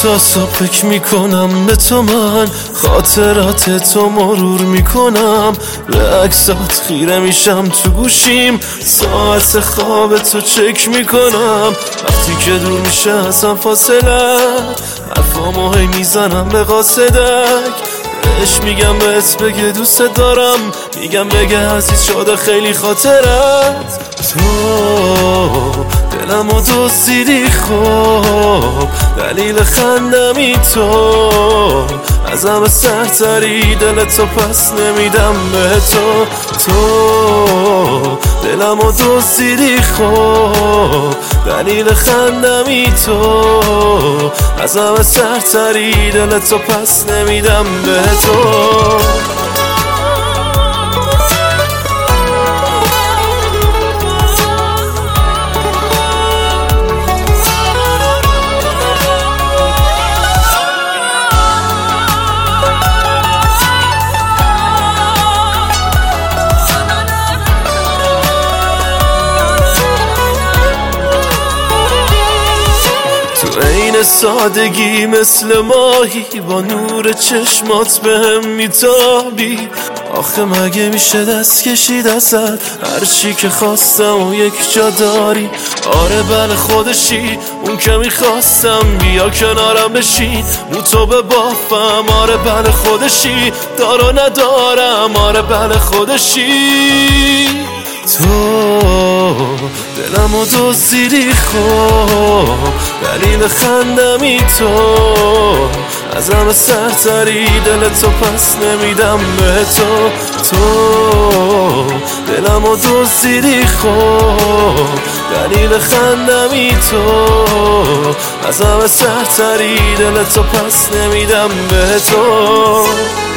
تا صبح فکر میکنم به تو، من خاطرات تو مرور میکنم، به عکسات خیره میشم تو گوشیم، ساعت خواب تو چک میکنم. وقتی که دور میشه ازم فاصلت، حرفامو هی میزنم به قاصدک، بهش میگم بهت بگه دوست دارم، میگم بگه عزیز شده خیلی خاطرت. تو دلمو دزدیدی، خب دلیل خندمی تو، از همه سرتری دلتو پس نمیدم به تو. تو دلمو دزدیدی، خب دلیل خندمی تو، از همه سرتری دلتو پس نمیدم به تو. عین سادگی مثل ماهی، با نور چشمات بهم میتابی. آخه مگه میشه دست کشید ازت، هرچی که خواستم و یک جا داری. آره بله خودشی، اون که میخواستم، بیا کنارم بشین مو تو به بافم. آره بله خودشی، دارو ندارم. آره بله خودشی. تو دلمو دزدیدی، خب دلیل خندمی تو، از همه سرتری دلتو پس نمیدم به تو. تو دلمو دزدیدی، خب دلیل خندمی تو، از همه سرتری دلتو پس نمیدم به تو.